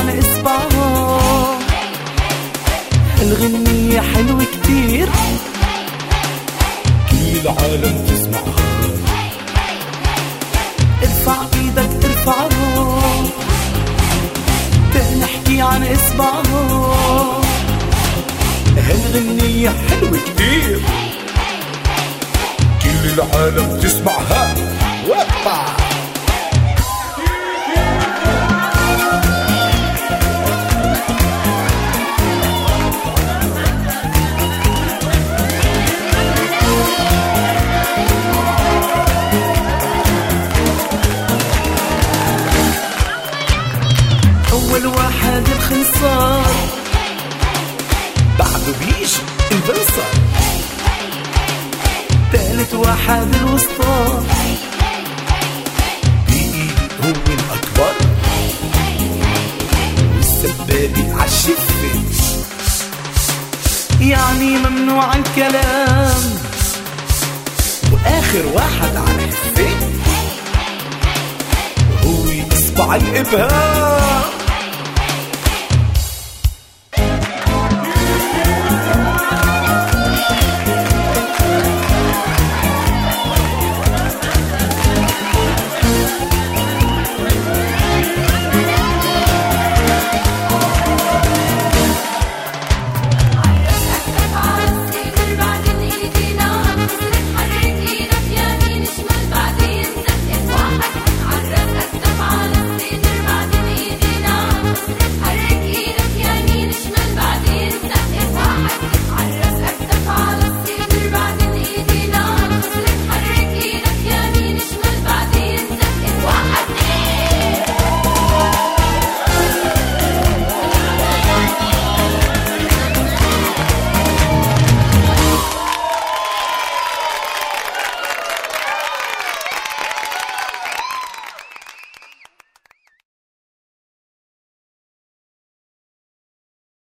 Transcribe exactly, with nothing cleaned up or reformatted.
على إصبعها. الغنية حلوة كتير كل العالم تسمعها. ارفع ايدك ارفعها تنحكي عن إصبعها. هالغنية حلوة كتير كل العالم تسمعها. وابا أول واحد الخنصار بعده بيجي البنصر. ثالث واحد الوسطى بإيدي هو الأكبر. والسبابة عالشفة يعني ممنوع الكلام. وآخر واحد على الحفة هو إصبع الإبهام.